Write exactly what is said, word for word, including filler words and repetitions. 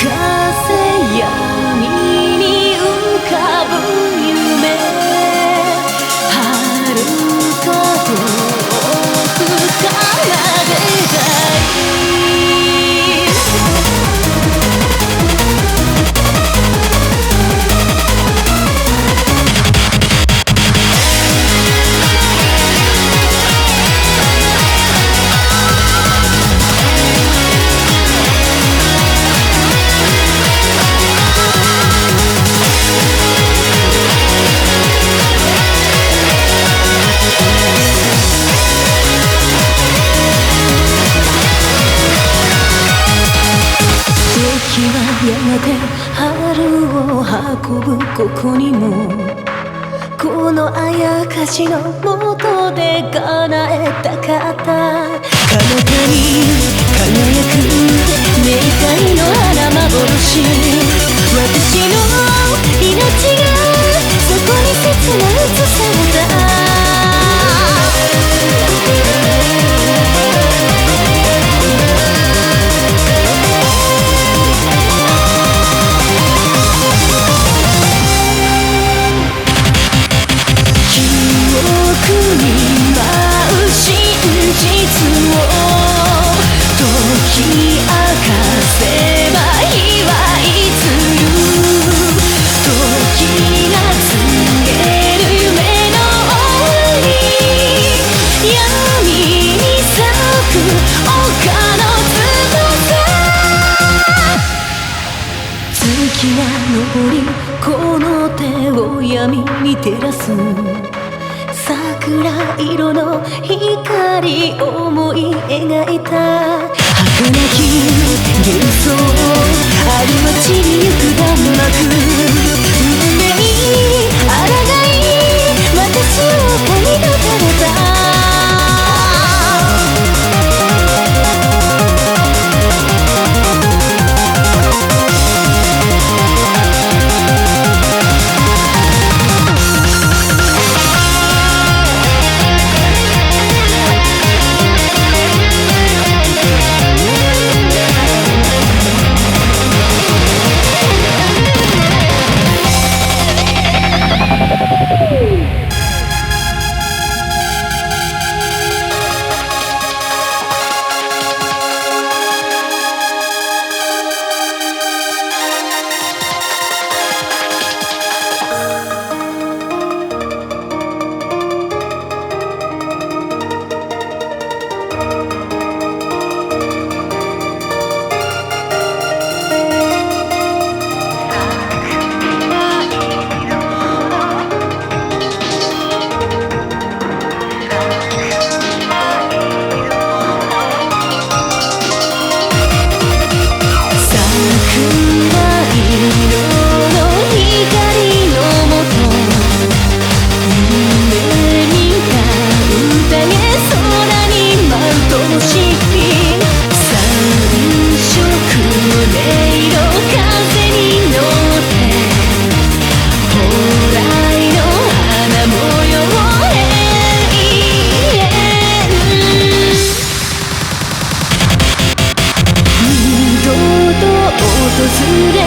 闇に浮かぶ夢遥か遠くから出たいやがて春を運ぶここにもこのあやかしの元で叶えたかった彼方に輝く冥界の花幻私の命がそこに切な映された月が昇りこの手を闇に照らす桜色の光思い描いた儚き幻想ある街に行く弾幕運命あらがい私を嗅ぎ抜かれた訪れ